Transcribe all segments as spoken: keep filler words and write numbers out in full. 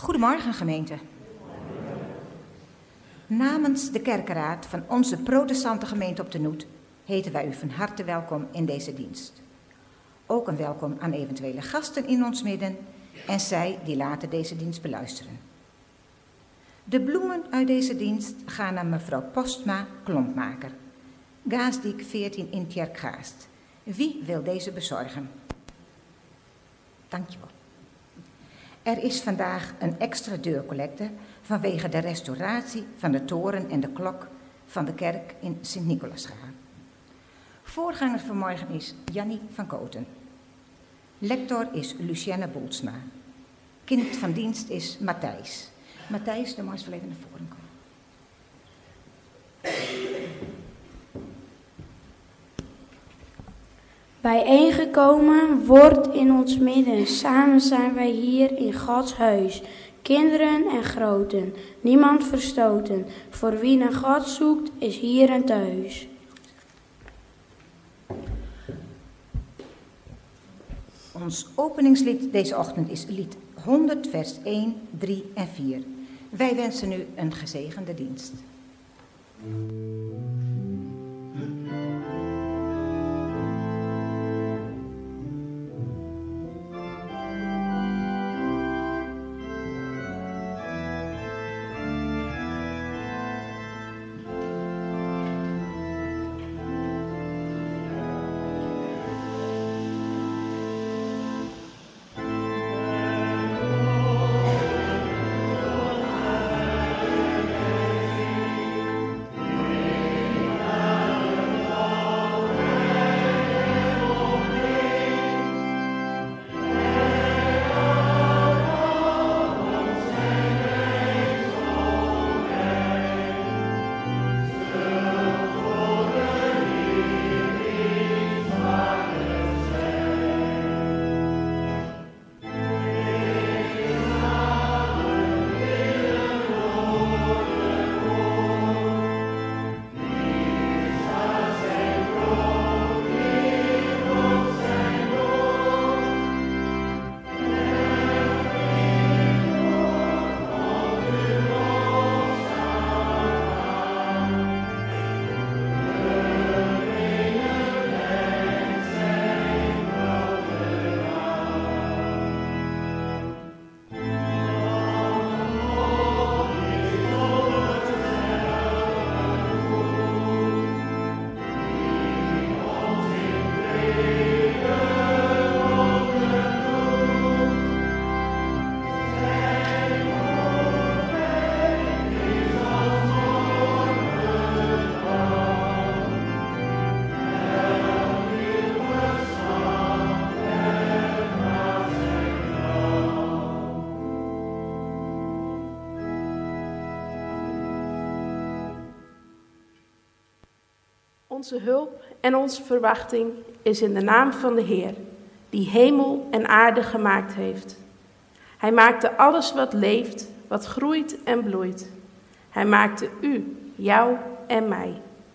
Goedemorgen, gemeente. Namens de kerkenraad van onze protestante gemeente op de Noet heten wij u van harte welkom in deze dienst. Ook een welkom aan eventuele gasten in ons midden en zij die later deze dienst beluisteren. De bloemen uit deze dienst gaan naar mevrouw Postma, klompmaker. Gaasdiek veertien in Tjerkgaast. Wie wil deze bezorgen? Dankjewel. Er is vandaag een extra deurcollecte vanwege de restauratie van de toren en de klok van de kerk in Sint-Nicolaasgaard. Voorganger vanmorgen is Jannie van Koten. Lector is Lucienne Boelsma. Kind van dienst is Matthijs. Matthijs, de mag eens wel even naar voren komen. Bijeengekomen wordt in ons midden. Samen zijn wij hier in Gods huis. Kinderen en groten, niemand verstoten. Voor wie naar God zoekt, is hier en thuis. Ons openingslied deze ochtend is lied honderd, vers één, drie en vier. Wij wensen u een gezegende dienst. Onze hulp en onze verwachting is in de naam van de Heer, die hemel en aarde gemaakt heeft. Hij maakte alles wat leeft, wat groeit en bloeit. Hij maakte u, jou en mij.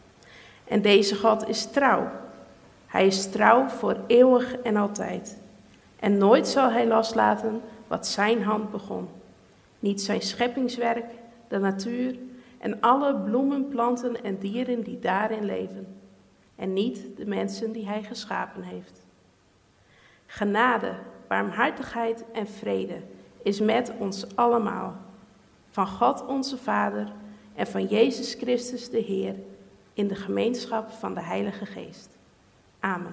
En deze God is trouw. Hij is trouw voor eeuwig en altijd. En nooit zal hij loslaten wat zijn hand begon. Niet zijn scheppingswerk, de natuur en alle bloemen, planten en dieren die daarin leven. En niet de mensen die hij geschapen heeft. Genade, barmhartigheid en vrede is met ons allemaal. Van God onze Vader en van Jezus Christus de Heer in de gemeenschap van de Heilige Geest. Amen.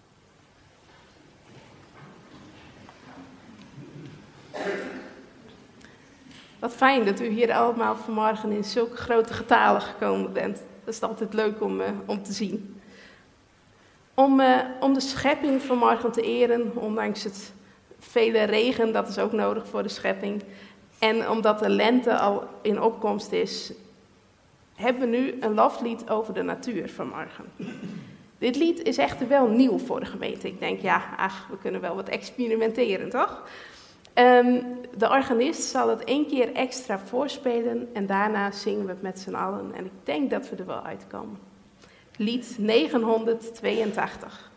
Wat fijn dat u hier allemaal vanmorgen in zulke grote getalen gekomen bent. Dat is altijd leuk om, uh, om te zien. Om, uh, om de schepping vanmorgen te eren, ondanks het vele regen, dat is ook nodig voor de schepping. En omdat de lente al in opkomst is, hebben we nu een loflied over de natuur vanmorgen. Dit lied is echter wel nieuw voor de gemeente. Ik denk, ja, ach, we kunnen wel wat experimenteren, toch? Um, de organist zal het één keer extra voorspelen en daarna zingen we het met z'n allen. En ik denk dat we er wel uitkomen. Lied negenhonderdtweeëntachtig.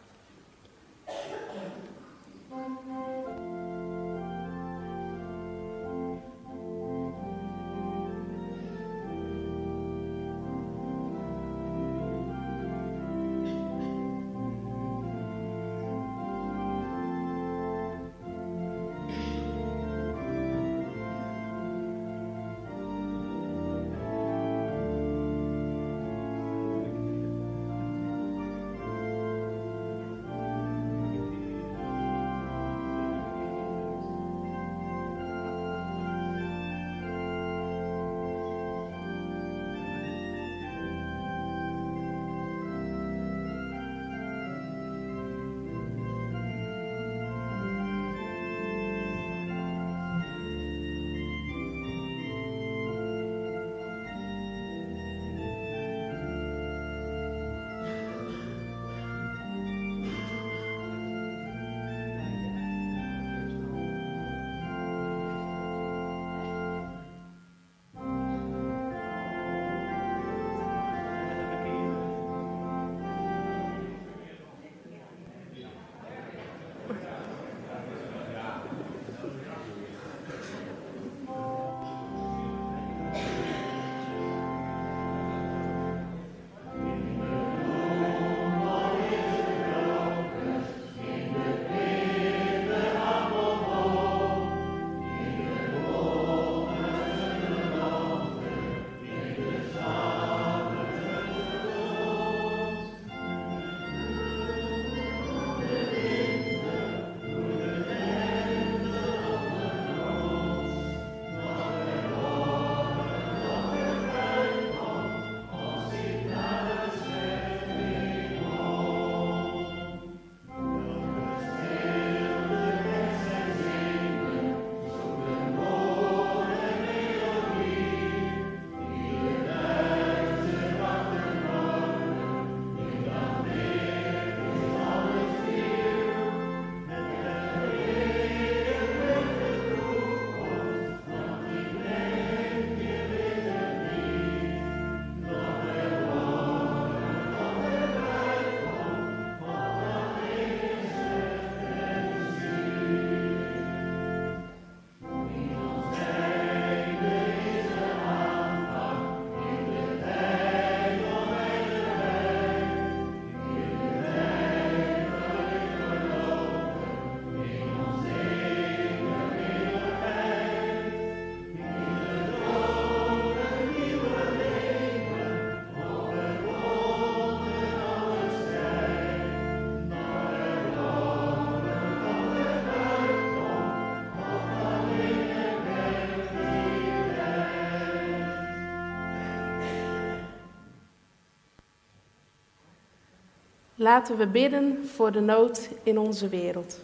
Laten we bidden voor de nood in onze wereld.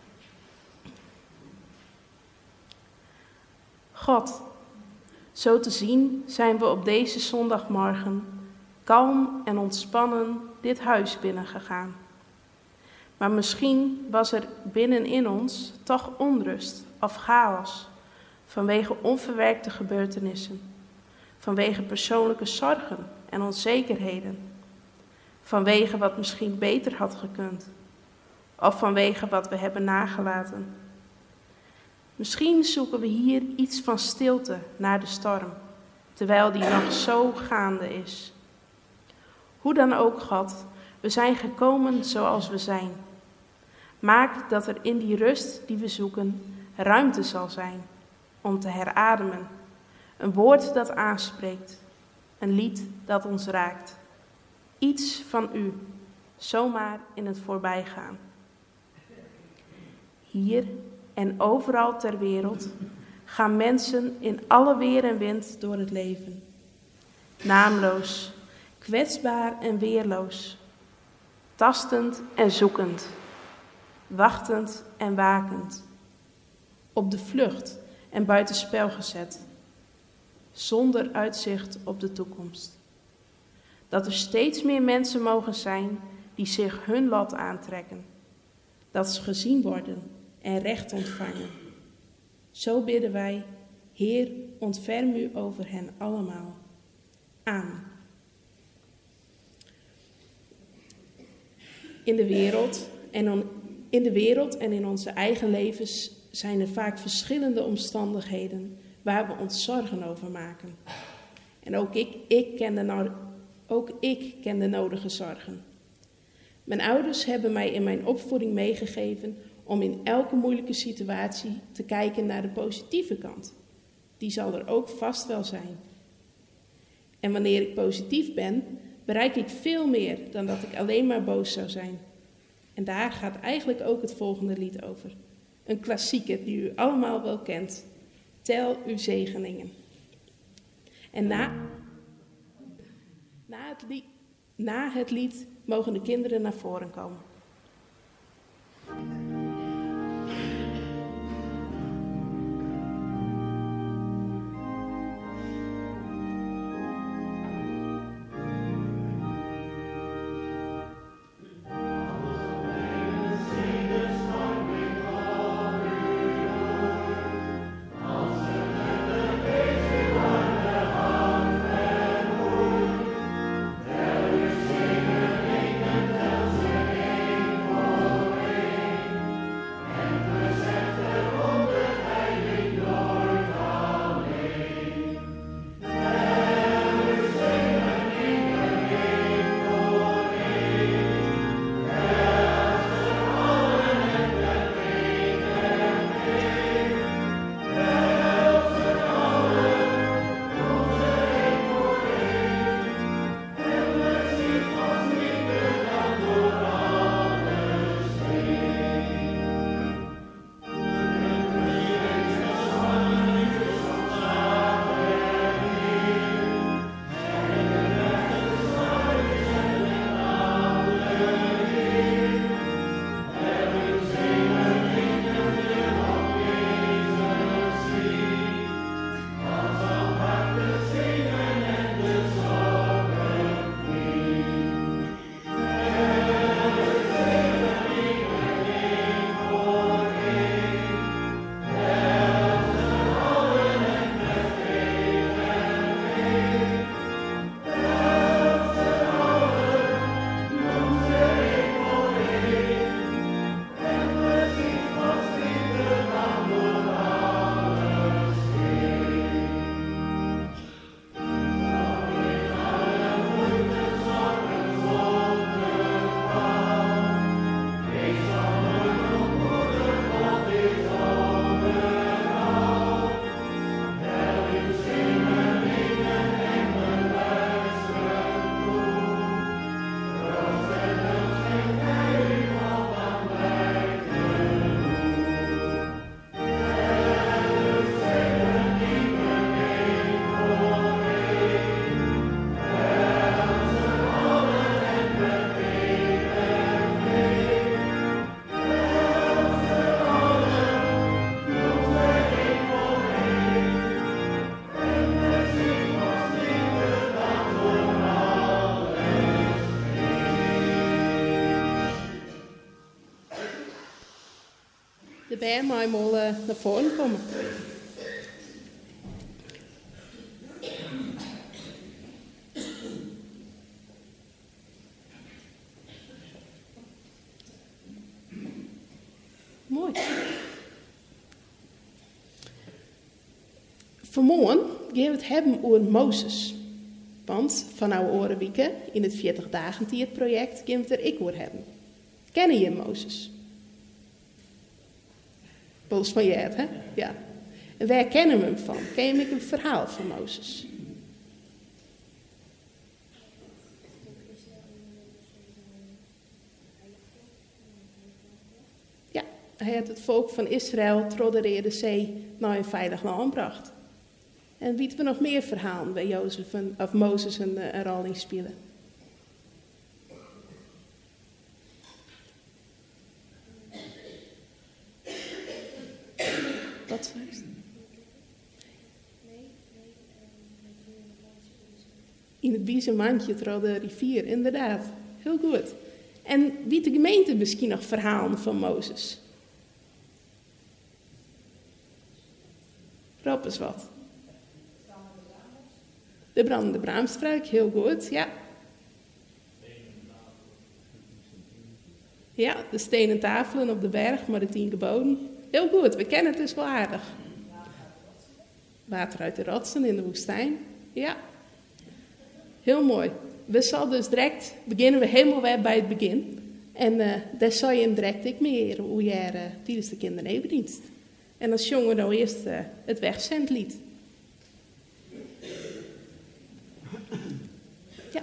God, zo te zien zijn we op deze zondagmorgen kalm en ontspannen dit huis binnengegaan. Maar misschien was er binnenin ons toch onrust of chaos vanwege onverwerkte gebeurtenissen, vanwege persoonlijke zorgen en onzekerheden, vanwege wat misschien beter had gekund of vanwege wat we hebben nagelaten. Misschien zoeken we hier iets van stilte na de storm, terwijl die nog zo gaande is. Hoe dan ook, God, we zijn gekomen zoals we zijn. Maak dat er in die rust die we zoeken ruimte zal zijn om te herademen. Een woord dat aanspreekt, een lied dat ons raakt. Iets van u, zomaar in het voorbijgaan. Hier en overal ter wereld gaan mensen in alle weer en wind door het leven. Naamloos, kwetsbaar en weerloos, tastend en zoekend, wachtend en wakend, op de vlucht en buitenspel gezet, zonder uitzicht op de toekomst. Dat er steeds meer mensen mogen zijn die zich hun lot aantrekken, dat ze gezien worden en recht ontvangen. Zo bidden wij, Heer, ontferm u over hen allemaal. Amen. In de wereld en on, in de wereld en in onze eigen levens zijn er vaak verschillende omstandigheden waar we ons zorgen over maken. En ook ik, ik, ken de no- ook ik ken de nodige zorgen. Mijn ouders hebben mij in mijn opvoeding meegegeven om in elke moeilijke situatie te kijken naar de positieve kant. Die zal er ook vast wel zijn. En wanneer ik positief ben, bereik ik veel meer dan dat ik alleen maar boos zou zijn. En daar gaat eigenlijk ook het volgende lied over. Een klassieker die u allemaal wel kent. Tel uw zegeningen. En na, na, het, lied, na het lied mogen de kinderen naar voren komen. De band mag eenmaal uh, naar voren komen. Mooi. Vanmorgen gaan we het hebben over Mozes. Want van oude orenwieken in het veertig dagen project gaan we het er ik over hebben. Kennen je Mozes? Volgens mij het, hè? Ja. En waar kennen we hem van? Ken je me een verhaal van Mozes? Ja, hij had het volk van Israël trodden de zee naar een veilig land gebracht. En weten we nog meer verhalen bij Jozef en, of Mozes een, een rol in spelen? Wat is in het biezenmandje trok de rivier, inderdaad. Heel goed. En wie de gemeente misschien nog verhalen van Mozes? Rob eens wat. De brandende braamstruik, heel goed, ja. Ja, de stenen tafelen op de berg, maar de tien geboden. Heel goed, we kennen het dus wel aardig. Water uit de rotsen in de woestijn, ja. Heel mooi. We zal dus direct, beginnen we helemaal weer bij het begin. En uh, daar zal je hem direct ik meer hoe je er uh, tijdens de kindernevendienst. En dan zongen we nou eerst uh, het wegzendlied. Ja.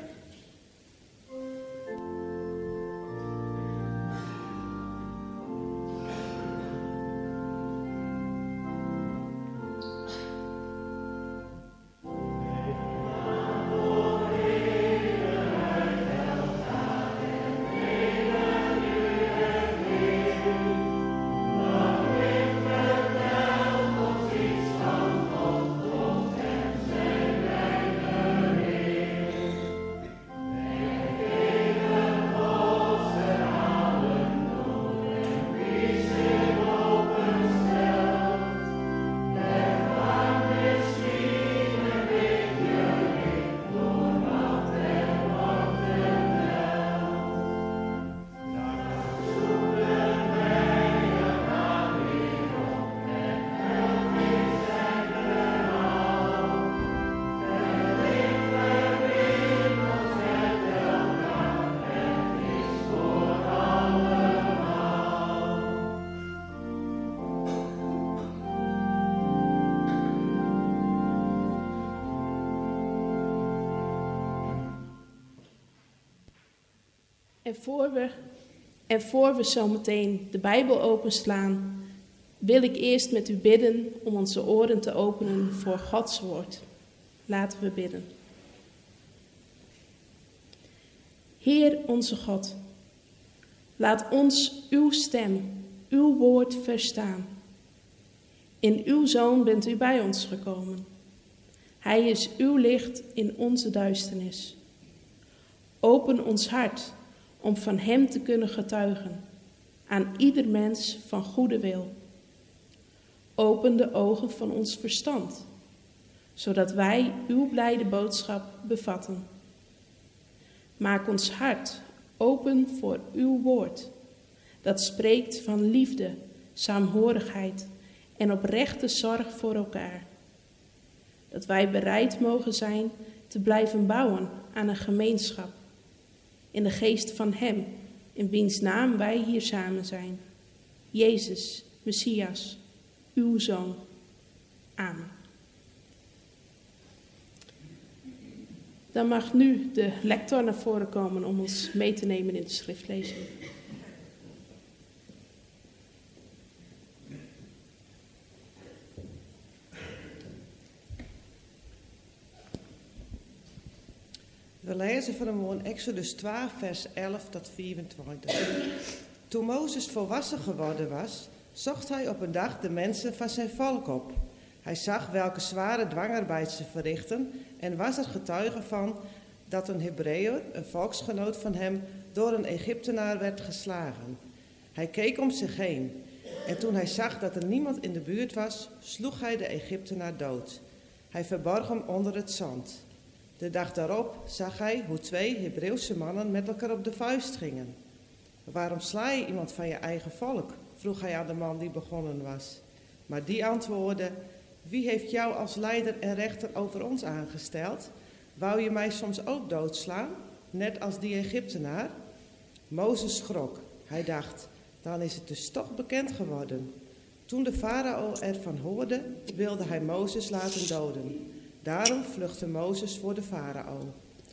En voor we, en voor we zo meteen de Bijbel openslaan, wil ik eerst met u bidden om onze oren te openen voor Gods woord. Laten we bidden. Heer onze God, laat ons uw stem, uw woord verstaan. In uw Zoon bent u bij ons gekomen. Hij is uw licht in onze duisternis. Open ons hart om van hem te kunnen getuigen aan ieder mens van goede wil. Open de ogen van ons verstand, zodat wij uw blijde boodschap bevatten. Maak ons hart open voor uw woord, dat spreekt van liefde, saamhorigheid en oprechte zorg voor elkaar. Dat wij bereid mogen zijn te blijven bouwen aan een gemeenschap, in de geest van hem, in wiens naam wij hier samen zijn. Jezus, Messias, uw Zoon. Amen. Dan mag nu de lector naar voren komen om ons mee te nemen in de schriftlezing. We lezen vanmorgen Exodus twaalf, vers elf tot vierentwintig. Toen Mozes volwassen geworden was, zocht hij op een dag de mensen van zijn volk op. Hij zag welke zware dwangarbeid ze verrichtten en was er getuige van dat een Hebreeër, een volksgenoot van hem, door een Egyptenaar werd geslagen. Hij keek om zich heen. En toen hij zag dat er niemand in de buurt was, sloeg hij de Egyptenaar dood. Hij verborg hem onder het zand. De dag daarop zag hij hoe twee Hebreeuwse mannen met elkaar op de vuist gingen. Waarom sla je iemand van je eigen volk? Vroeg hij aan de man die begonnen was. Maar die antwoordde: wie heeft jou als leider en rechter over ons aangesteld? Wou je mij soms ook doodslaan, net als die Egyptenaar? Mozes schrok. Hij dacht: dan is het dus toch bekend geworden. Toen de farao ervan hoorde, wilde hij Mozes laten doden. Daarom vluchtte Mozes voor de farao.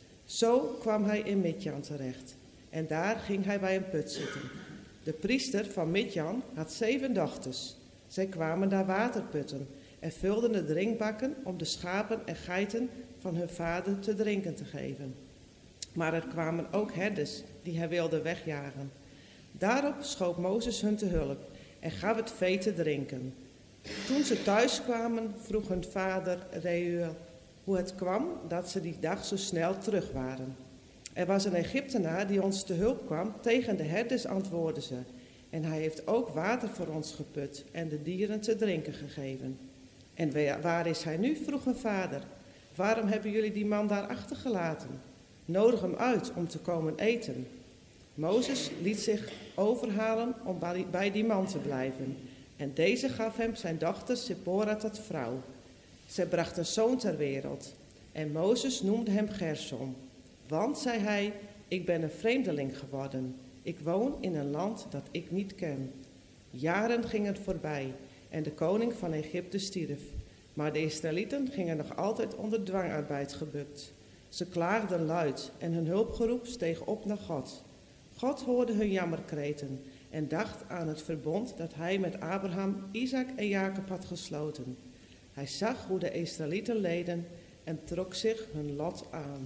Zo kwam hij in Midjan terecht. En daar ging hij bij een put zitten. De priester van Midjan had zeven dochters. Zij kwamen daar water putten en vulden de drinkbakken om de schapen en geiten van hun vader te drinken te geven. Maar er kwamen ook herders die hij wilde wegjagen. Daarop schoot Mozes hun te hulp en gaf het vee te drinken. Toen ze thuis kwamen, vroeg hun vader Reuel hoe het kwam dat ze die dag zo snel terug waren. Er was een Egyptenaar die ons te hulp kwam, tegen de herders antwoordden ze. En hij heeft ook water voor ons geput en de dieren te drinken gegeven. En waar is hij nu? Vroeg hun vader. Waarom hebben jullie die man daar achtergelaten? Nodig hem uit om te komen eten. Mozes liet zich overhalen om bij die man te blijven. En deze gaf hem zijn dochter Zipporah tot vrouw. Zij bracht een zoon ter wereld. En Mozes noemde hem Gersom. Want, zei hij, ik ben een vreemdeling geworden. Ik woon in een land dat ik niet ken. Jaren gingen voorbij en de koning van Egypte stierf. Maar de Israëlieten gingen nog altijd onder dwangarbeid gebukt. Ze klaagden luid en hun hulpgeroep steeg op naar God. God hoorde hun jammerkreten en dacht aan het verbond dat hij met Abraham, Isaac en Jacob had gesloten. Hij zag hoe de Israëlieten leden en trok zich hun lot aan.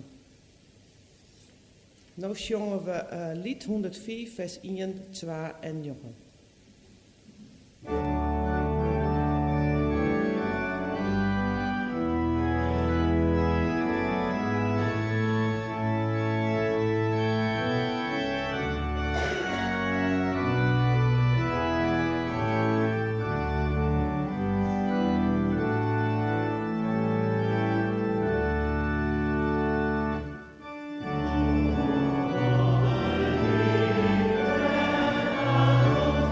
Nu zongen we uh, lied honderdvier, vers één, twee en negen. Oh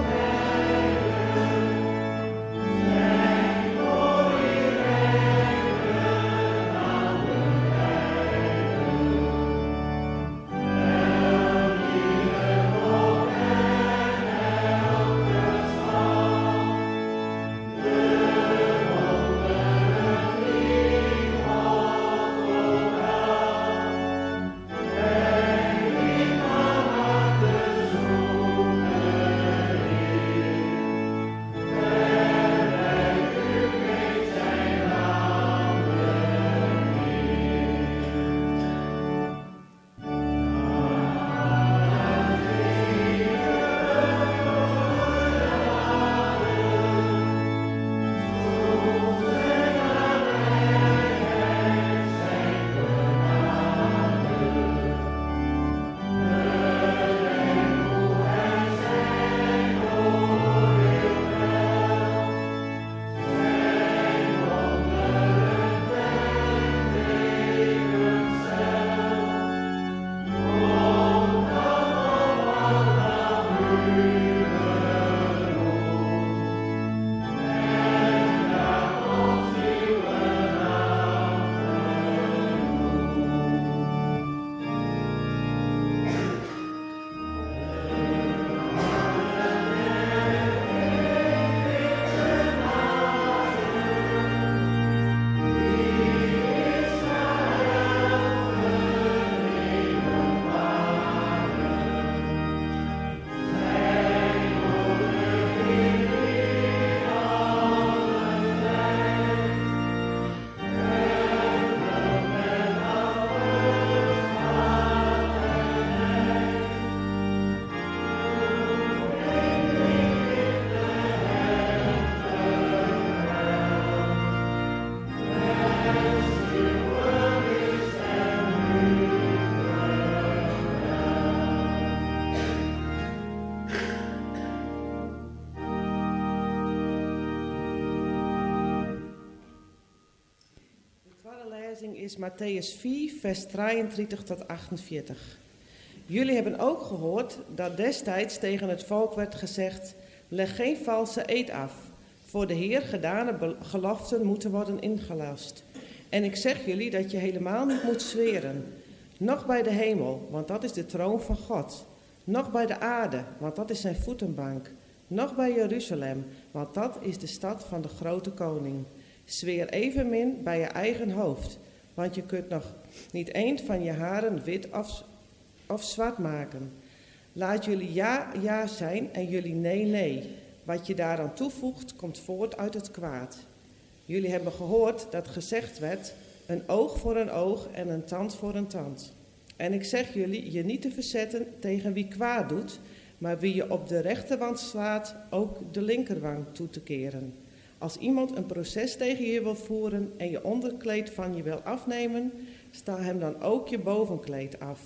schriftlezing is Matthäus vier, vers drieëndertig tot achtenveertig. Jullie hebben ook gehoord dat destijds tegen het volk werd gezegd: leg geen valse eed af. Voor de Heer gedane geloften moeten worden ingelost. En ik zeg jullie dat je helemaal niet moet zweren. Nog bij de hemel, want dat is de troon van God. Nog bij de aarde, want dat is zijn voetenbank. Nog bij Jeruzalem, want dat is de stad van de grote koning. Zweer evenmin bij je eigen hoofd, want je kunt nog niet één van je haren wit of, of zwart maken. Laat jullie ja, ja zijn en jullie nee, nee. Wat je daaraan toevoegt, komt voort uit het kwaad. Jullie hebben gehoord dat gezegd werd: een oog voor een oog en een tand voor een tand. En ik zeg jullie je niet te verzetten tegen wie kwaad doet, maar wie je op de rechterwand slaat, ook de linkerwang toe te keren. Als iemand een proces tegen je wil voeren en je onderkleed van je wil afnemen, sta hem dan ook je bovenkleed af.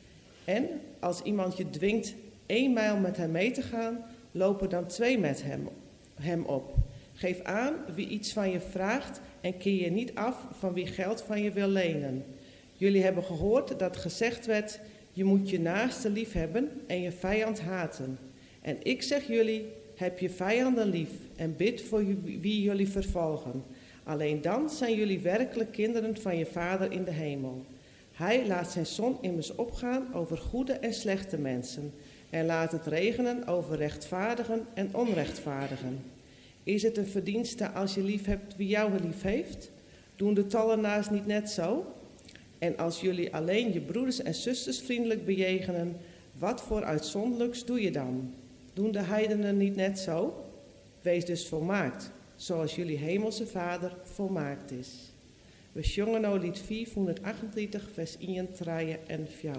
En als iemand je dwingt één mijl met hem mee te gaan, lopen dan twee met hem, hem op. Geef aan wie iets van je vraagt en keer je niet af van wie geld van je wil lenen. Jullie hebben gehoord dat gezegd werd: je moet je naaste lief hebben en je vijand haten. En ik zeg jullie, heb je vijanden lief en bid voor wie jullie vervolgen. Alleen dan zijn jullie werkelijk kinderen van je Vader in de hemel. Hij laat zijn zon immers opgaan over goede en slechte mensen en laat het regenen over rechtvaardigen en onrechtvaardigen. Is het een verdienste als je lief hebt wie jou lief heeft? Doen de tollenaars niet net zo? En als jullie alleen je broeders en zusters vriendelijk bejegenen, wat voor uitzonderlijks doe je dan? Doen de heidenen niet net zo? Wees dus volmaakt, zoals jullie hemelse Vader volmaakt is. We zongen nou lied vierhonderdachtentwintig, vers één, drie en vier.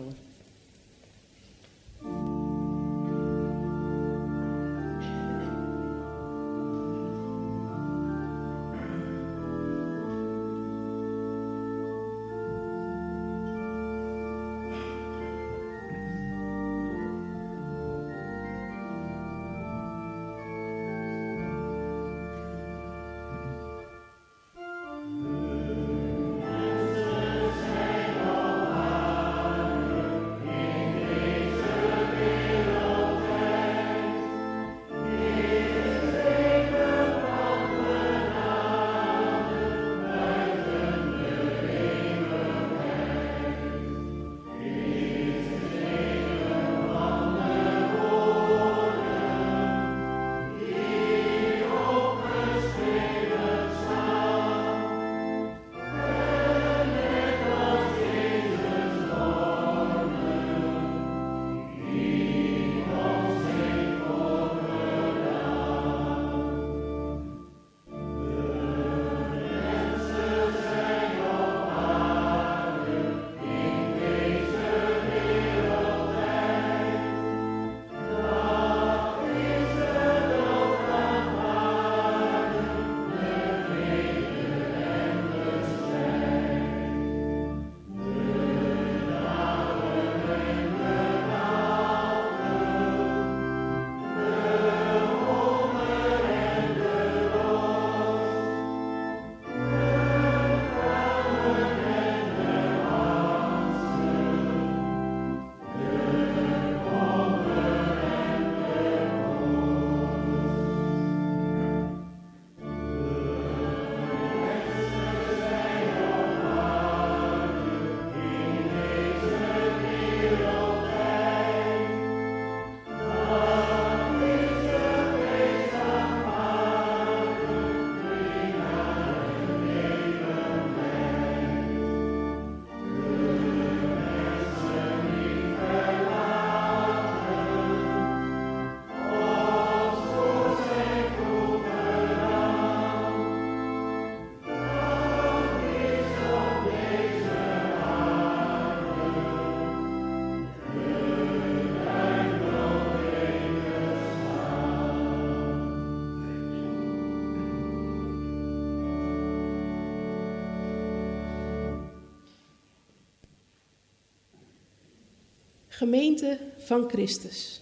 Gemeente van Christus.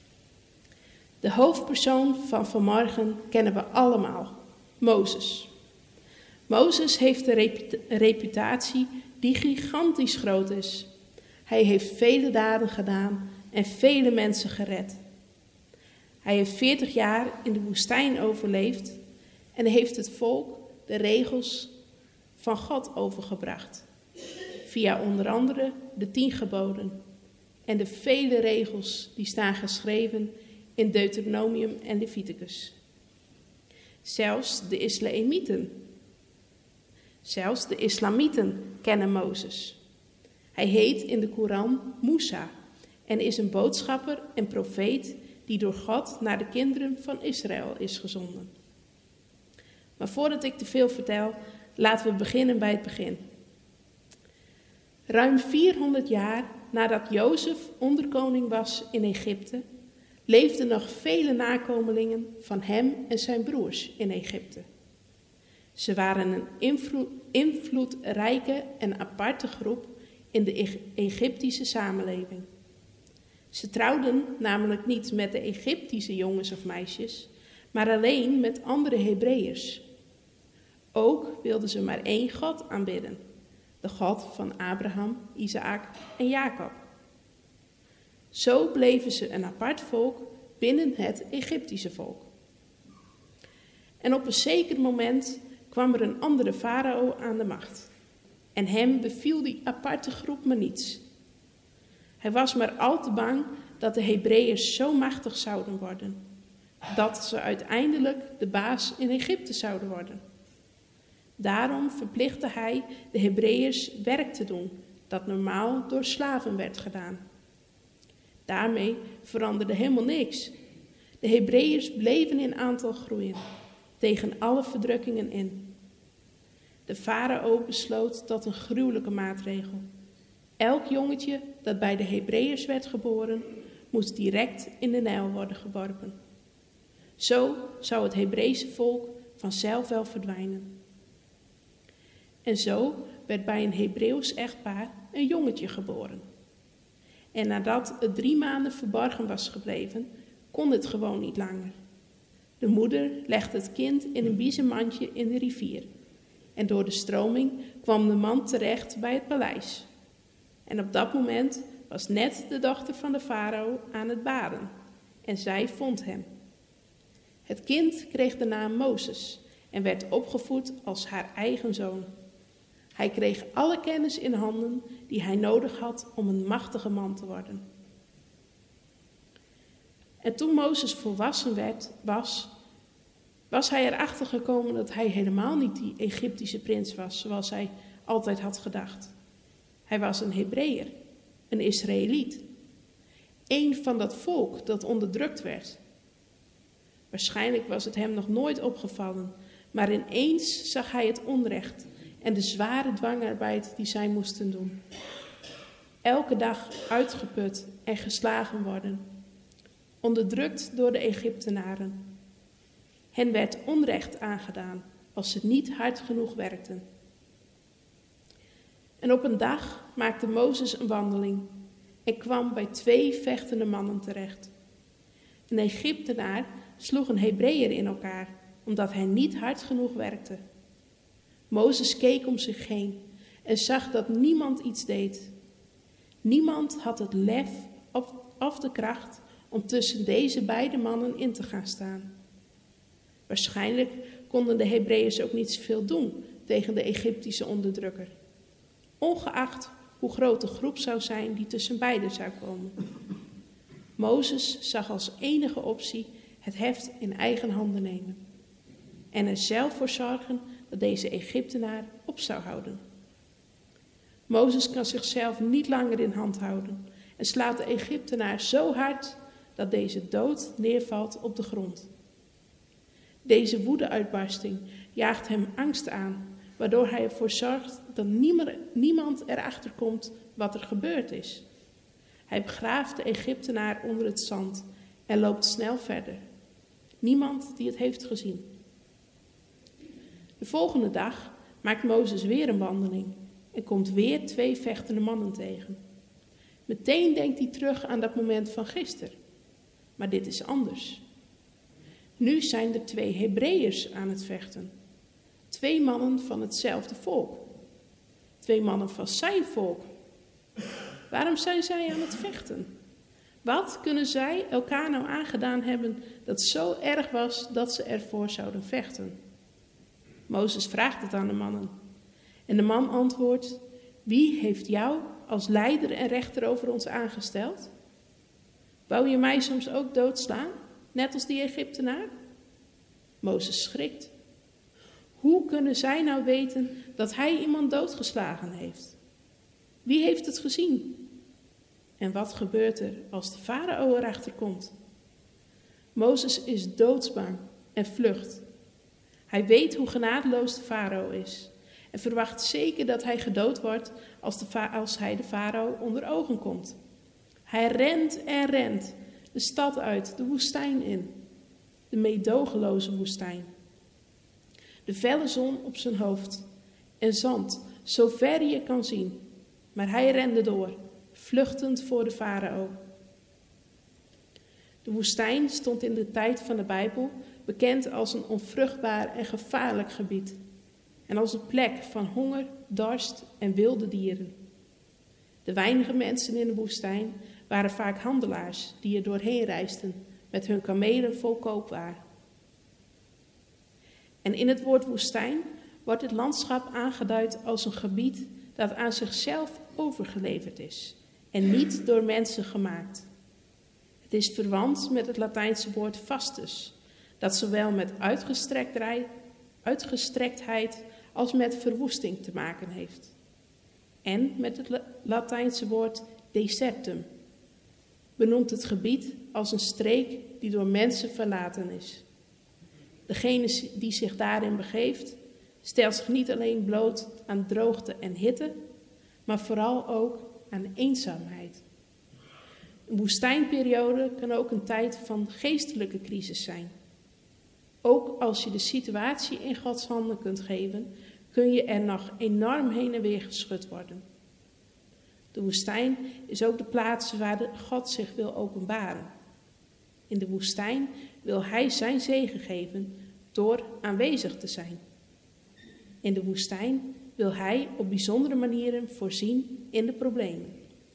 De hoofdpersoon van vanmorgen kennen we allemaal, Mozes. Mozes heeft een reputatie die gigantisch groot is. Hij heeft vele daden gedaan en vele mensen gered. Hij heeft veertig jaar in de woestijn overleefd en heeft het volk de regels van God overgebracht. Via onder andere de tien geboden en de vele regels die staan geschreven in Deuteronomium en Leviticus. Zelfs de Islamieten, zelfs de Islamieten kennen Mozes. Hij heet in de Koran Musa en is een boodschapper en profeet die door God naar de kinderen van Israël is gezonden. Maar voordat ik te veel vertel, laten we beginnen bij het begin. Ruim vierhonderd jaar nadat Jozef onderkoning was in Egypte, leefden nog vele nakomelingen van hem en zijn broers in Egypte. Ze waren een invloed, invloedrijke en aparte groep in de Egyptische samenleving. Ze trouwden namelijk niet met de Egyptische jongens of meisjes, maar alleen met andere Hebreeërs. Ook wilden ze maar één God aanbidden, de God van Abraham, Isaac en Jacob. Zo bleven ze een apart volk binnen het Egyptische volk. En op een zeker moment kwam er een andere farao aan de macht. En hem beviel die aparte groep maar niets. Hij was maar al te bang dat de Hebreeërs zo machtig zouden worden, dat ze uiteindelijk de baas in Egypte zouden worden. Daarom verplichtte hij de Hebreeërs werk te doen dat normaal door slaven werd gedaan. Daarmee veranderde helemaal niks. De Hebreeërs bleven in aantal groeien, tegen alle verdrukkingen in. De farao besloot tot een gruwelijke maatregel. Elk jongetje dat bij de Hebreeërs werd geboren, moest direct in de Nijl worden geworpen. Zo zou het Hebreeuwse volk vanzelf wel verdwijnen. En zo werd bij een Hebreeuws echtpaar een jongetje geboren. En nadat het drie maanden verborgen was gebleven, kon het gewoon niet langer. De moeder legde het kind in een biezenmandje in de rivier. En door de stroming kwam de man terecht bij het paleis. En op dat moment was net de dochter van de farao aan het baden. En zij vond hem. Het kind kreeg de naam Mozes en werd opgevoed als haar eigen zoon. Hij kreeg alle kennis in handen die hij nodig had om een machtige man te worden. En toen Mozes volwassen werd, was, was hij erachter gekomen dat hij helemaal niet die Egyptische prins was, zoals hij altijd had gedacht. Hij was een Hebreeër, een Israëliet. Eén van dat volk dat onderdrukt werd. Waarschijnlijk was het hem nog nooit opgevallen, maar ineens zag hij het onrecht en de zware dwangarbeid die zij moesten doen. Elke dag uitgeput en geslagen worden. Onderdrukt door de Egyptenaren. Hen werd onrecht aangedaan als ze niet hard genoeg werkten. En op een dag maakte Mozes een wandeling en kwam bij twee vechtende mannen terecht. Een Egyptenaar sloeg een Hebreeër in elkaar, omdat hij niet hard genoeg werkte. Mozes keek om zich heen en zag dat niemand iets deed. Niemand had het lef of, of de kracht om tussen deze beide mannen in te gaan staan. Waarschijnlijk konden de Hebreeërs ook niet zoveel doen tegen de Egyptische onderdrukker. Ongeacht hoe groot de groep zou zijn die tussen beiden zou komen. Mozes zag als enige optie het heft in eigen handen nemen. En er zelf voor zorgen dat deze Egyptenaar op zou houden. Mozes kan zichzelf niet langer in hand houden en slaat de Egyptenaar zo hard dat deze dood neervalt op de grond. Deze woedeuitbarsting jaagt hem angst aan, waardoor hij ervoor zorgt dat niemand erachter komt wat er gebeurd is. Hij begraaft de Egyptenaar onder het zand en loopt snel verder. Niemand die het heeft gezien. De volgende dag maakt Mozes weer een wandeling en komt weer twee vechtende mannen tegen. Meteen denkt hij terug aan dat moment van gisteren. Maar dit is anders. Nu zijn er twee Hebreeërs aan het vechten. twee mannen van hetzelfde volk. Twee mannen van zijn volk. Waarom zijn zij aan het vechten? Wat kunnen zij elkaar nou aangedaan hebben dat zo erg was dat ze ervoor zouden vechten? Mozes vraagt het aan de mannen. En de man antwoordt: wie heeft jou als leider en rechter over ons aangesteld? Wou je mij soms ook doodslaan, net als die Egyptenaar? Mozes schrikt. Hoe kunnen zij nou weten dat hij iemand doodgeslagen heeft? Wie heeft het gezien? En wat gebeurt er als de farao erachter komt? Mozes is doodsbang en vlucht. Hij weet hoe genadeloos de farao is en verwacht zeker dat hij gedood wordt als, de, als hij de farao onder ogen komt. Hij rent en rent de stad uit, de woestijn in, de meedogenloze woestijn. De felle zon op zijn hoofd en zand, zo ver je kan zien. Maar hij rende door, vluchtend voor de farao. De woestijn stond in de tijd van de Bijbel bekend als een onvruchtbaar en gevaarlijk gebied. En als een plek van honger, dorst en wilde dieren. De weinige mensen in de woestijn waren vaak handelaars die er doorheen reisden met hun kamelen vol koopwaar. En in het woord woestijn wordt het landschap aangeduid als een gebied dat aan zichzelf overgeleverd is en niet door mensen gemaakt. Het is verwant met het Latijnse woord vastus, dat zowel met uitgestrektheid als met verwoesting te maken heeft. En met het Latijnse woord desertum, benoemt het gebied als een streek die door mensen verlaten is. Degene die zich daarin begeeft, stelt zich niet alleen bloot aan droogte en hitte, maar vooral ook aan eenzaamheid. Een woestijnperiode kan ook een tijd van geestelijke crisis zijn. Ook als je de situatie in Gods handen kunt geven, kun je er nog enorm heen en weer geschud worden. De woestijn is ook de plaats waar God zich wil openbaren. In de woestijn wil hij zijn zegen geven door aanwezig te zijn. In de woestijn wil hij op bijzondere manieren voorzien in de problemen.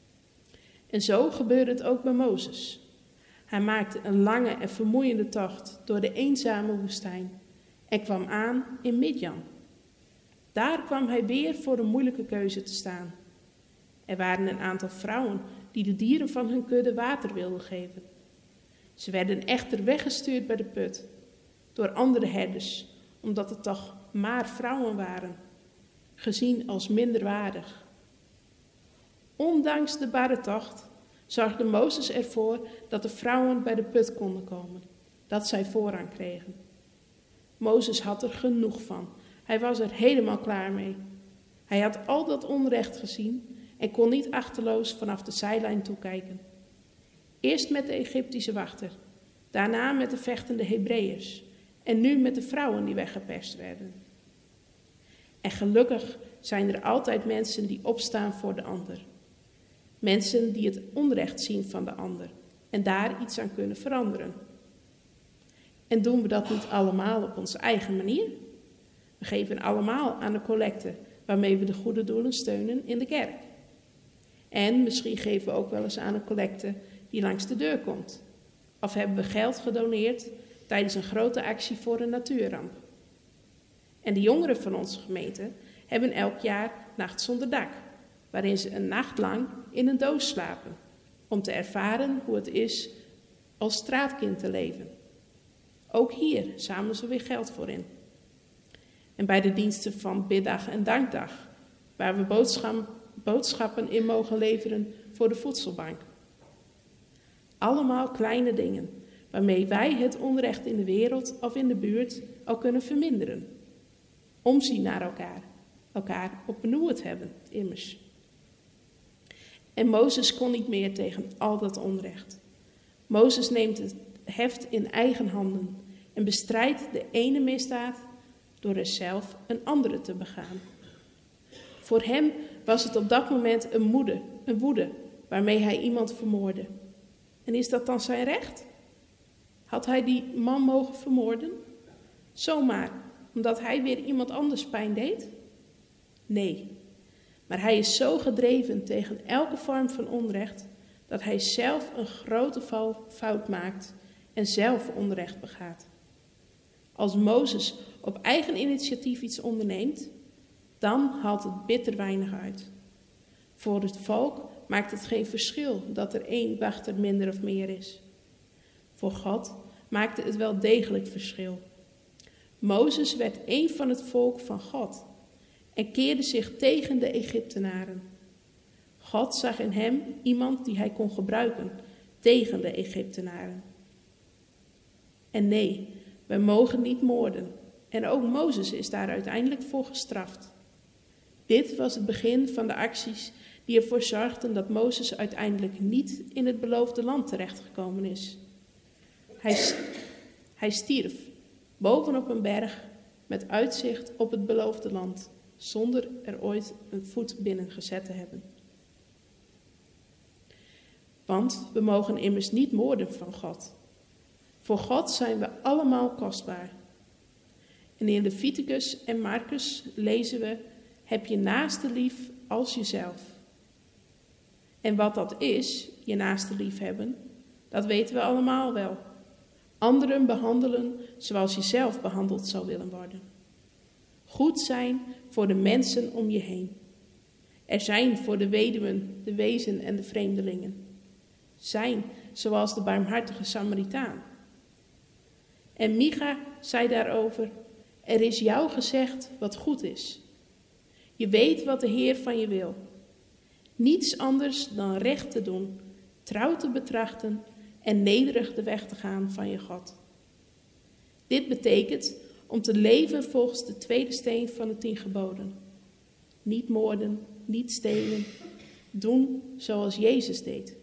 En zo gebeurde het ook bij Mozes. Hij maakte een lange en vermoeiende tocht door de eenzame woestijn en kwam aan in Midjan. Daar kwam hij weer voor een moeilijke keuze te staan. Er waren een aantal vrouwen die de dieren van hun kudde water wilden geven. Ze werden echter weggestuurd bij de put door andere herders, omdat het toch maar vrouwen waren, gezien als minderwaardig. Ondanks de barre tocht zorgde Mozes ervoor dat de vrouwen bij de put konden komen, dat zij voorrang kregen. Mozes had er genoeg van. Hij was er helemaal klaar mee. Hij had al dat onrecht gezien en kon niet achterloos vanaf de zijlijn toekijken. Eerst met de Egyptische wachter, daarna met de vechtende Hebreeërs en nu met de vrouwen die weggeperst werden. En gelukkig zijn er altijd mensen die opstaan voor de ander. Mensen die het onrecht zien van de ander en daar iets aan kunnen veranderen. En doen we dat niet allemaal op onze eigen manier? We geven allemaal aan de collecte waarmee we de goede doelen steunen in de kerk. En misschien geven we ook wel eens aan een collecte die langs de deur komt. Of hebben we geld gedoneerd tijdens een grote actie voor een natuurramp. En de jongeren van onze gemeente hebben elk jaar Nacht zonder dak, waarin ze een nacht lang in een doos slapen, om te ervaren hoe het is als straatkind te leven. Ook hier zamelen ze weer geld voor in. En bij de diensten van biddag en dankdag, waar we boodschap, boodschappen in mogen leveren voor de voedselbank. Allemaal kleine dingen, waarmee wij het onrecht in de wereld of in de buurt al kunnen verminderen. Omzien naar elkaar, elkaar op benoemd hebben, immers. En Mozes kon niet meer tegen al dat onrecht. Mozes neemt het heft in eigen handen en bestrijdt de ene misdaad door er zelf een andere te begaan. Voor hem was het op dat moment een woede, een woede waarmee hij iemand vermoordde. En is dat dan zijn recht? Had hij die man mogen vermoorden? Zomaar, omdat hij weer iemand anders pijn deed? Nee, maar hij is zo gedreven tegen elke vorm van onrecht dat hij zelf een grote fout maakt en zelf onrecht begaat. Als Mozes op eigen initiatief iets onderneemt, dan haalt het bitter weinig uit. Voor het volk maakt het geen verschil dat er één wachter minder of meer is. Voor God maakte het wel degelijk verschil. Mozes werd één van het volk van God en keerde zich tegen de Egyptenaren. God zag in hem iemand die hij kon gebruiken tegen de Egyptenaren. En nee, wij mogen niet moorden. En ook Mozes is daar uiteindelijk voor gestraft. Dit was het begin van de acties die ervoor zorgden dat Mozes uiteindelijk niet in het beloofde land terechtgekomen is. Hij, hij stierf bovenop een berg met uitzicht op het beloofde land, zonder er ooit een voet binnen gezet te hebben. Want we mogen immers niet moorden van God. Voor God zijn we allemaal kostbaar. En in Leviticus en Marcus lezen we: heb je naaste lief als jezelf. En wat dat is, je naaste lief hebben, dat weten we allemaal wel. Anderen behandelen zoals je zelf behandeld zou willen worden. Goed zijn voor de mensen om je heen. Er zijn voor de weduwen, de wezen en de vreemdelingen. Zijn zoals de barmhartige Samaritaan. En Micha zei daarover: er is jou gezegd wat goed is. Je weet wat de Heer van je wil. Niets anders dan recht te doen, trouw te betrachten en nederig de weg te gaan van je God. Dit betekent om te leven volgens de tweede steen van de tien geboden. Niet moorden, niet stelen, doen zoals Jezus deed.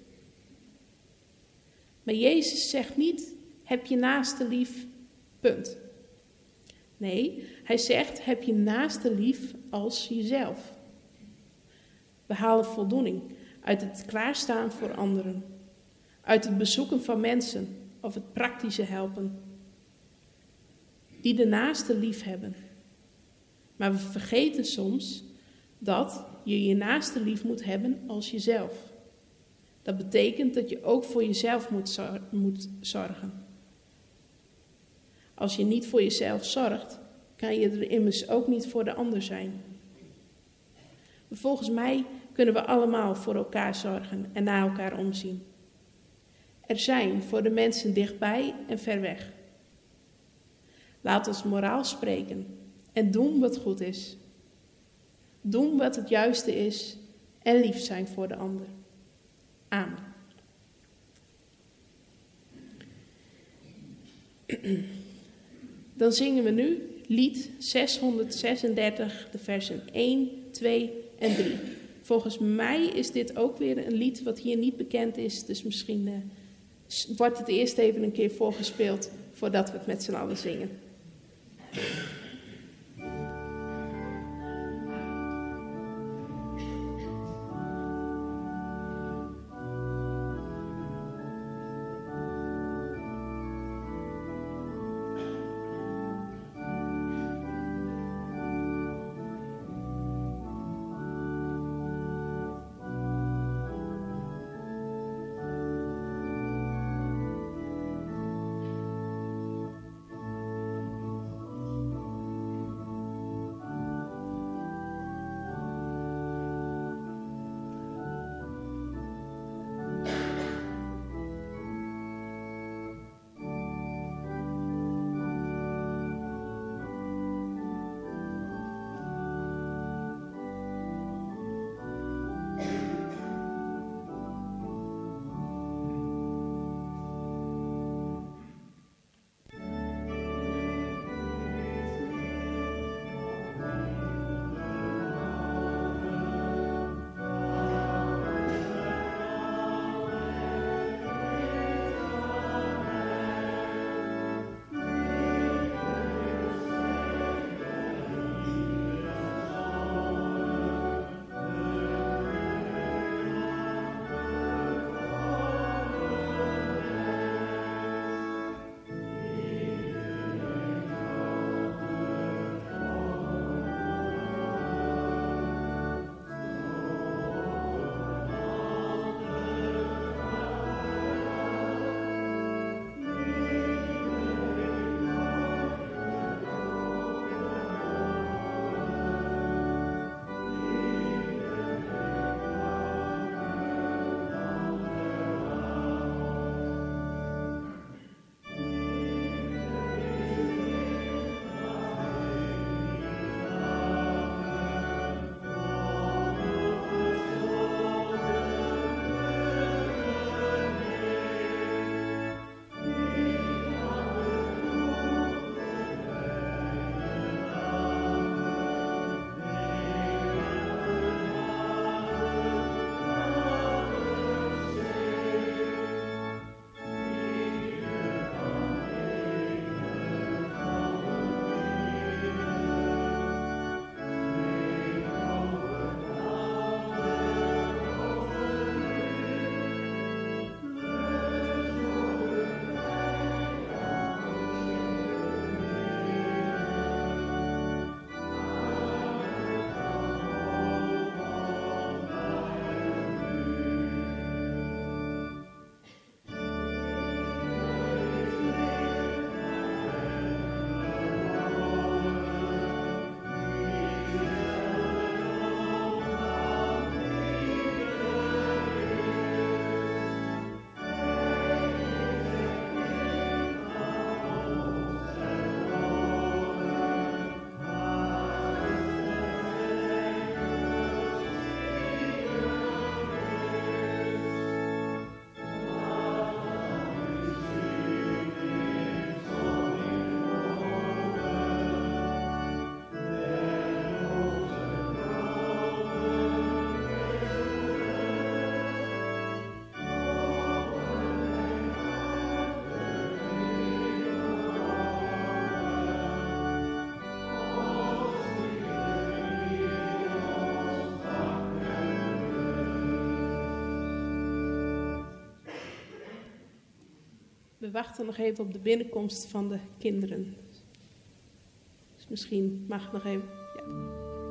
Maar Jezus zegt niet: heb je naaste lief, punt. Nee, hij zegt: heb je naaste lief als jezelf. We halen voldoening uit het klaarstaan voor anderen, uit het bezoeken van mensen of het praktische helpen, die de naaste lief hebben. Maar we vergeten soms dat je je naaste lief moet hebben als jezelf. Dat betekent dat je ook voor jezelf moet, zor- moet zorgen. Als je niet voor jezelf zorgt, kan je er immers ook niet voor de ander zijn. Volgens mij kunnen we allemaal voor elkaar zorgen en naar elkaar omzien. Er zijn voor de mensen dichtbij en ver weg. Laat ons moraal spreken en doen wat goed is. Doen wat het juiste is en lief zijn voor de ander. Amen. Dan zingen we nu lied zeshonderdzesendertig, de versen één, twee en drie. Volgens mij is dit ook weer een lied wat hier niet bekend is, dus misschien uh, wordt het eerst even een keer voorgespeeld voordat we het met z'n allen zingen. We wachten nog even op de binnenkomst van de kinderen. Dus misschien mag ik nog even... Ja.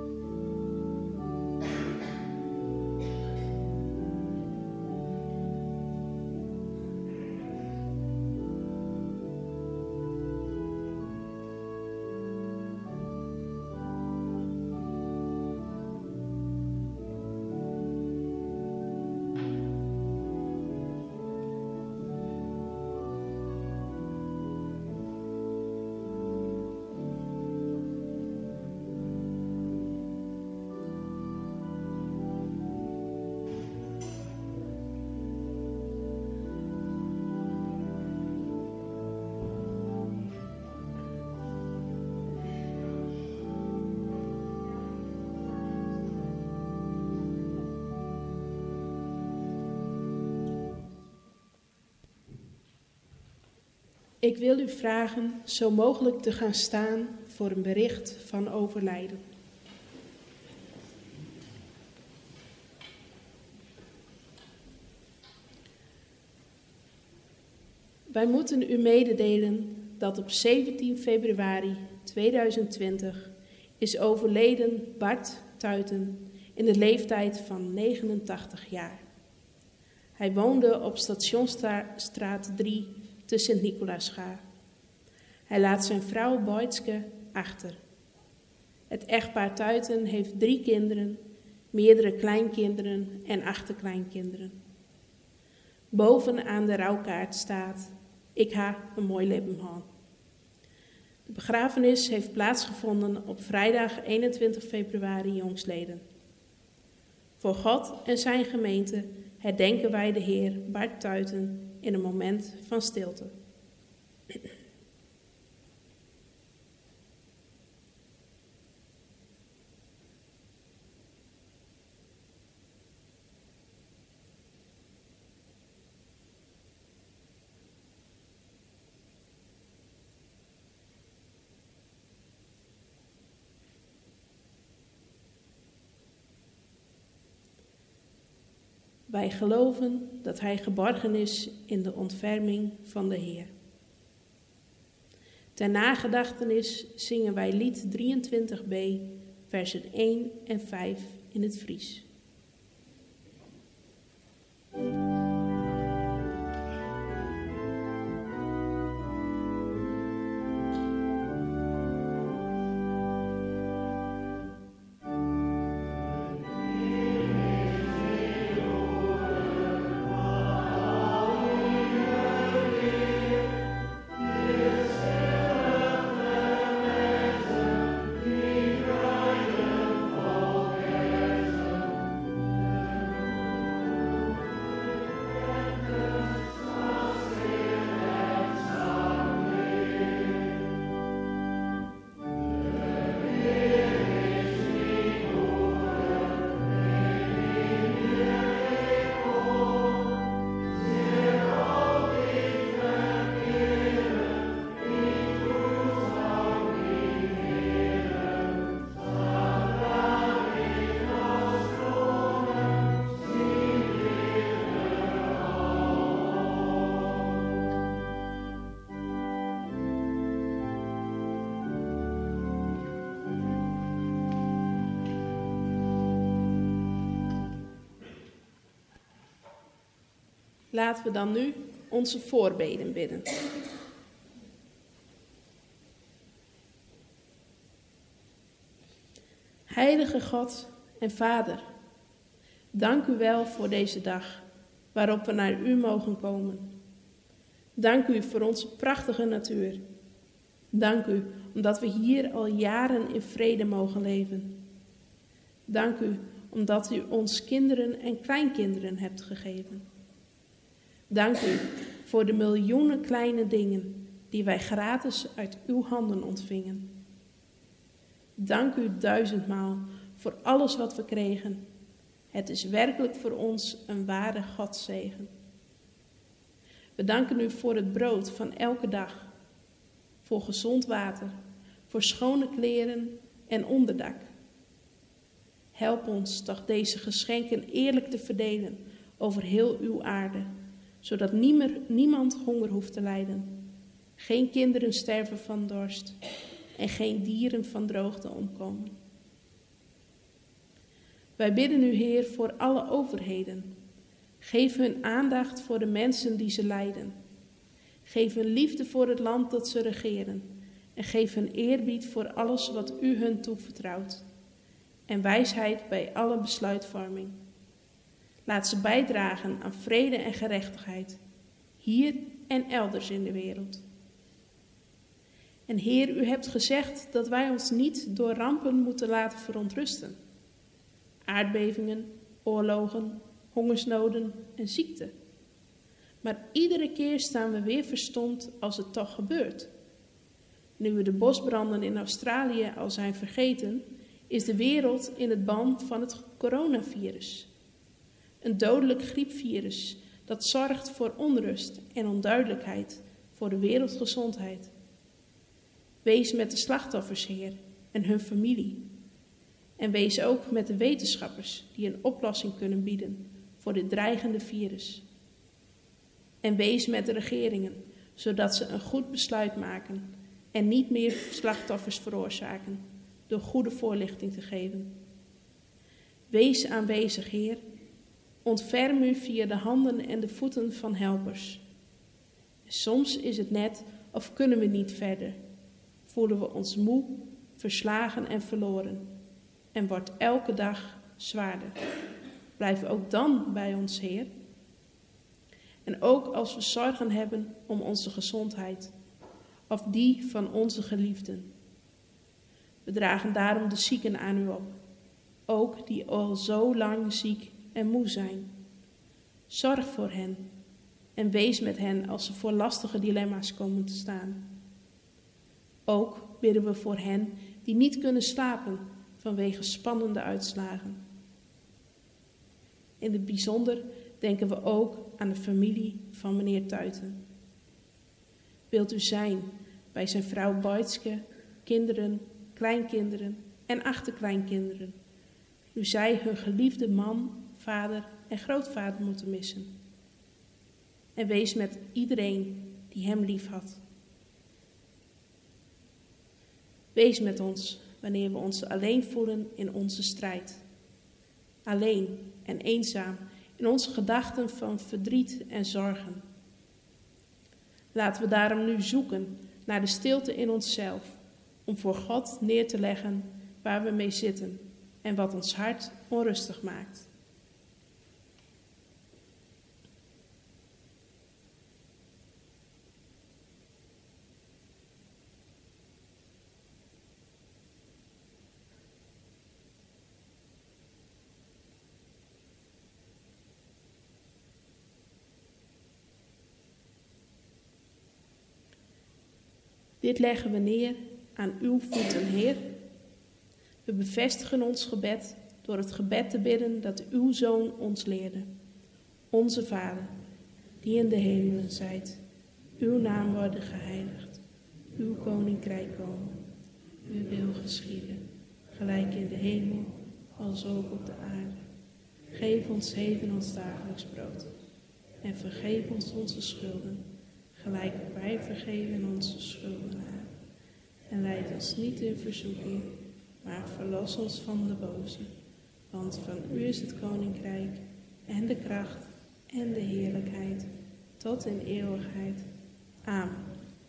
Ik wil u vragen zo mogelijk te gaan staan voor een bericht van overlijden. Wij moeten u mededelen dat op zeventien februari tweeduizend twintig is overleden Bart Tuiten in de leeftijd van negenentachtig jaar. Hij woonde op Stationsstraat drie te Sint-Nicolaasgaar. Hij laat zijn vrouw Boitske achter. Het echtpaar Tuiten heeft drie kinderen, meerdere kleinkinderen en achterkleinkinderen. Bovenaan de rouwkaart staat: ik ha een mooi leven gehad. De begrafenis heeft plaatsgevonden op vrijdag eenentwintig februari jongstleden. Voor God en zijn gemeente herdenken wij de Heer Bart Tuiten in een moment van stilte. Wij geloven dat hij geborgen is in de ontferming van de Heer. Ter nagedachtenis zingen wij lied drieëntwintig b, versen één en vijf in het Fries. Laten we dan nu onze voorbeden bidden. Heilige God en Vader, dank u wel voor deze dag waarop we naar u mogen komen. Dank u voor onze prachtige natuur. Dank u omdat we hier al jaren in vrede mogen leven. Dank u omdat u ons kinderen en kleinkinderen hebt gegeven. Dank u voor de miljoenen kleine dingen die wij gratis uit uw handen ontvingen. Dank u duizendmaal voor alles wat we kregen. Het is werkelijk voor ons een ware Godzegen. We danken u voor het brood van elke dag, voor gezond water, voor schone kleren en onderdak. Help ons toch deze geschenken eerlijk te verdelen over heel uw aarde, zodat niemer, niemand honger hoeft te lijden. Geen kinderen sterven van dorst en geen dieren van droogte omkomen. Wij bidden u, Heer, voor alle overheden. Geef hun aandacht voor de mensen die ze leiden. Geef hun liefde voor het land dat ze regeren. En geef hun eerbied voor alles wat u hun toevertrouwt. En wijsheid bij alle besluitvorming. Laat ze bijdragen aan vrede en gerechtigheid, hier en elders in de wereld. En Heer, u hebt gezegd dat wij ons niet door rampen moeten laten verontrusten. Aardbevingen, oorlogen, hongersnoden en ziekte. Maar iedere keer staan we weer verstomd als het toch gebeurt. Nu we de bosbranden in Australië al zijn vergeten, is de wereld in het ban van het coronavirus. Een dodelijk griepvirus dat zorgt voor onrust en onduidelijkheid voor de wereldgezondheid. Wees met de slachtoffers, Heer, en hun familie. En wees ook met de wetenschappers die een oplossing kunnen bieden voor dit dreigende virus. En wees met de regeringen, zodat ze een goed besluit maken en niet meer slachtoffers veroorzaken door goede voorlichting te geven. Wees aanwezig, Heer. Ontferm u via de handen en de voeten van helpers. Soms is het net of kunnen we niet verder. Voelen we ons moe, verslagen en verloren. En wordt elke dag zwaarder. Blijf ook dan bij ons, Heer. En ook als we zorgen hebben om onze gezondheid. Of die van onze geliefden. We dragen daarom de zieken aan u op. Ook die al zo lang ziek en moe zijn. Zorg voor hen en wees met hen als ze voor lastige dilemma's komen te staan. Ook bidden we voor hen die niet kunnen slapen vanwege spannende uitslagen. In het bijzonder denken we ook aan de familie van meneer Tuiten. Wilt u zijn bij zijn vrouw Boitske, kinderen, kleinkinderen en achterkleinkinderen, nu zij hun geliefde man, vader en grootvader moeten missen. En wees met iedereen die hem lief had. Wees met ons wanneer we ons alleen voelen in onze strijd. Alleen en eenzaam in onze gedachten van verdriet en zorgen. Laten we daarom nu zoeken naar de stilte in onszelf, om voor God neer te leggen waar we mee zitten en wat ons hart onrustig maakt. Dit leggen we neer aan uw voeten, Heer. We bevestigen ons gebed door het gebed te bidden dat uw Zoon ons leerde. Onze Vader, die in de hemelen zijt, uw naam worden geheiligd, uw koninkrijk komen, uw wil geschieden, gelijk in de hemel, als ook op de aarde. Geef ons heden ons dagelijks brood en vergeef ons onze schulden, gelijk wij vergeven onze schuldenaren. En leid ons niet in verzoeking, maar verlos ons van de boze. Want van u is het koninkrijk en de kracht en de heerlijkheid tot in eeuwigheid. Amen.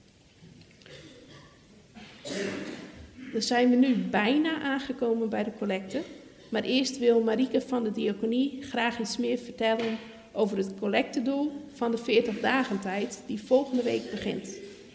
Dan zijn we nu bijna aangekomen bij de collecte. Maar eerst wil Marieke van de diaconie graag iets meer vertellen over het collectedoel van de veertig dagen tijd die volgende week begint.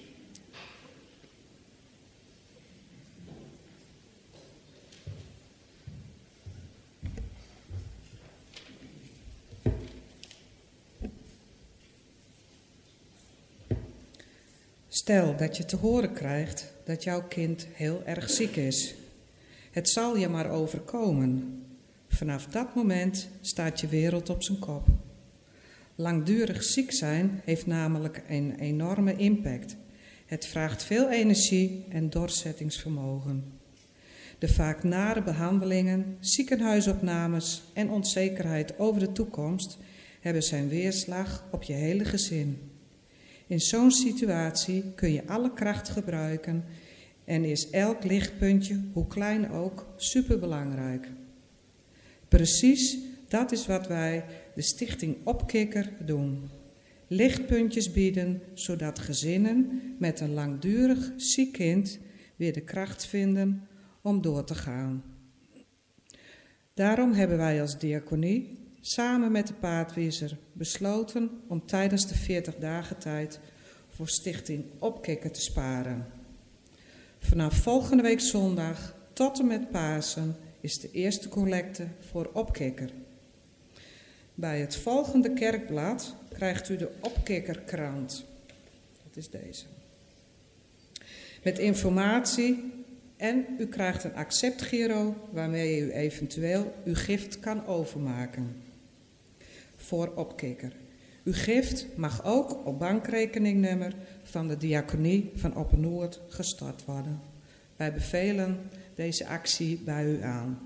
Stel dat je te horen krijgt dat jouw kind heel erg ziek is. Het zal je maar overkomen. Vanaf dat moment staat je wereld op zijn kop. Langdurig ziek zijn heeft namelijk een enorme impact. Het vraagt veel energie en doorzettingsvermogen. De vaak nare behandelingen, ziekenhuisopnames en onzekerheid over de toekomst hebben zijn weerslag op je hele gezin. In zo'n situatie kun je alle kracht gebruiken en is elk lichtpuntje, hoe klein ook, superbelangrijk. Precies dat is wat wij, de Stichting Opkikker, doen. Lichtpuntjes bieden, zodat gezinnen met een langdurig ziek kind weer de kracht vinden om door te gaan. Daarom hebben wij als diaconie samen met de paardwiezer besloten om tijdens de veertig dagen tijd voor Stichting Opkikker te sparen. Vanaf volgende week zondag tot en met Pasen is de eerste collecte voor Opkikker. Bij het volgende kerkblad krijgt u de Opkikkerkrant. Dat is deze. Met informatie en u krijgt een acceptgiro waarmee u eventueel uw gift kan overmaken. Voor Opkikker. Uw gift mag ook op bankrekeningnummer van de diaconie van Oppernoord gestort worden. Wij bevelen deze actie bij u aan.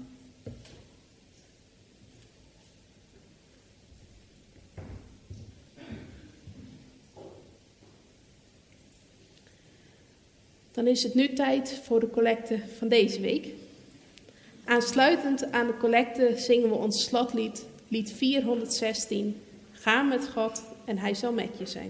Dan is het nu tijd voor de collecte van deze week. Aansluitend aan de collecte zingen we ons slotlied, lied vierhonderdzestien. Ga met God en hij zal met je zijn.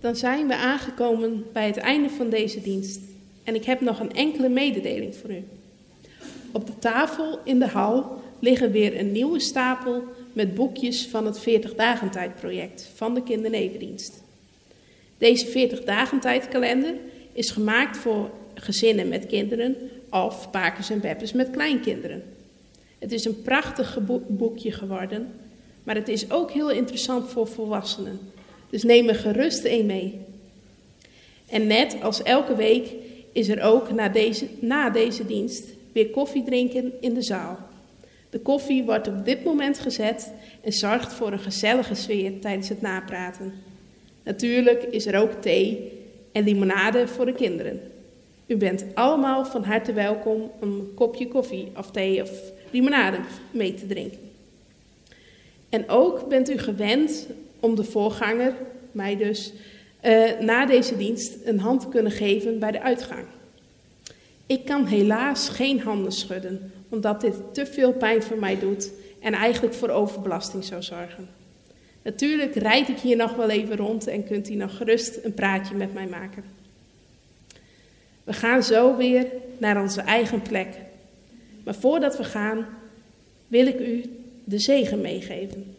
Dan zijn we aangekomen bij het einde van deze dienst. En ik heb nog een enkele mededeling voor u. Op de tafel in de hal liggen weer een nieuwe stapel met boekjes van het veertig-dagentijdproject van de kindernevendienst. Deze veertig-dagentijdkalender is gemaakt voor gezinnen met kinderen of pakers en beppers met kleinkinderen. Het is een prachtig boekje geworden, maar het is ook heel interessant voor volwassenen. Dus neem er gerust een mee. En net als elke week is er ook na deze, na deze dienst weer koffie drinken in de zaal. De koffie wordt op dit moment gezet en zorgt voor een gezellige sfeer tijdens het napraten. Natuurlijk is er ook thee en limonade voor de kinderen. U bent allemaal van harte welkom om een kopje koffie of thee of limonade mee te drinken. En ook bent u gewend om de voorganger, mij dus, uh, na deze dienst een hand te kunnen geven bij de uitgang. Ik kan helaas geen handen schudden, omdat dit te veel pijn voor mij doet en eigenlijk voor overbelasting zou zorgen. Natuurlijk rijd ik hier nog wel even rond en kunt u nog gerust een praatje met mij maken. We gaan zo weer naar onze eigen plek. Maar voordat we gaan, wil ik u de zegen meegeven.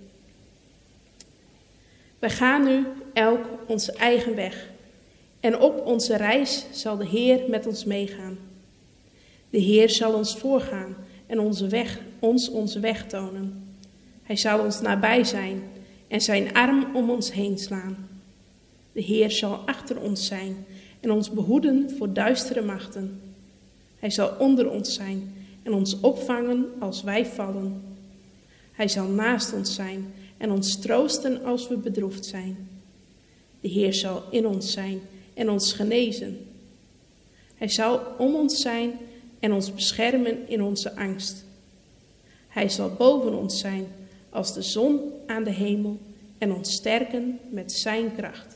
Wij gaan nu elk onze eigen weg. En op onze reis zal de Heer met ons meegaan. De Heer zal ons voorgaan en onze weg, ons onze weg tonen. Hij zal ons nabij zijn en zijn arm om ons heen slaan. De Heer zal achter ons zijn en ons behoeden voor duistere machten. Hij zal onder ons zijn en ons opvangen als wij vallen. Hij zal naast ons zijn en ons troosten als we bedroefd zijn. De Heer zal in ons zijn en ons genezen. Hij zal om ons zijn en ons beschermen in onze angst. Hij zal boven ons zijn als de zon aan de hemel en ons sterken met zijn kracht.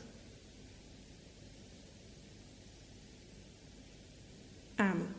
Amen.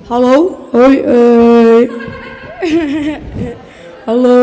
Hallo? Hoi, hoi. Hallo.